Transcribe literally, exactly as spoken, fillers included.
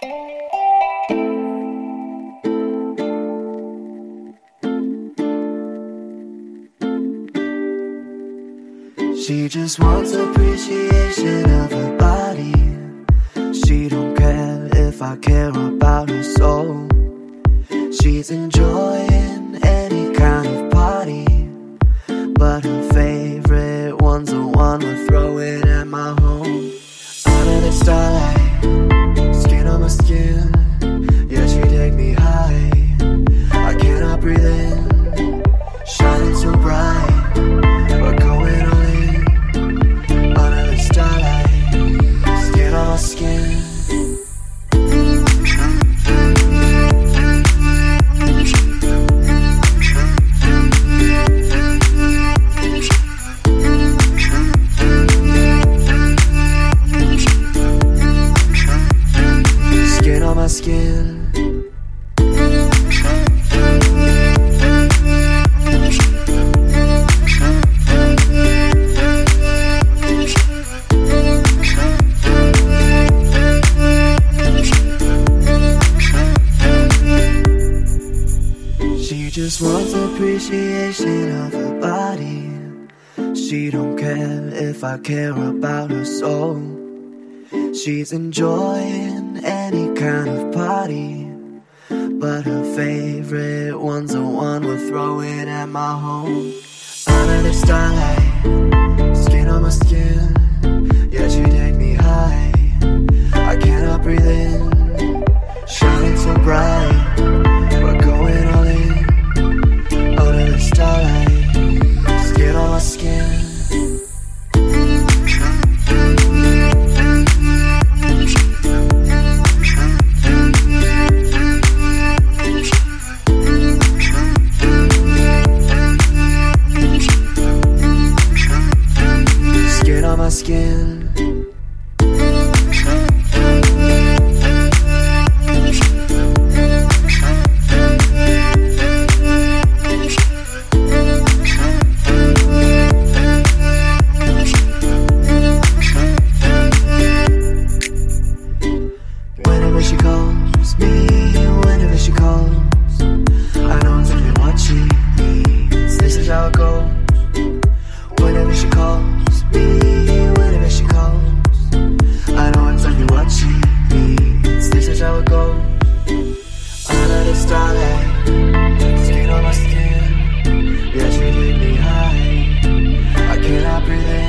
She just wants appreciation of her body. She don't care if I care about her soul. She's enjoying any kind of party, but her favorite one's the one we're throwing at my home. Under the starlight, skin on my skin, yeah, she take me high. I cannot breathe in, shining so bright, we're going all in. Under the starlight, skin on my skin. Skin. She just wants appreciation of her body. She don't care if I care about her soul. She's enjoying any kind of party, but her favorite one's the one we're throwing at my home. Under the starlight, skin on my skin, yeah, she take me high. I cannot breathe in, shining so bright, we're going all in. Under the starlight, skin on my skin. Skin. Whenever she calls me, whenever she calls, I know exactly what she needs. This is how it goes. Whenever she calls me, whenever she calls, I know exactly what she needs. This is how it goes. Under the starlight, skin on my skin, yeah, she take me high. I cannot breathe in.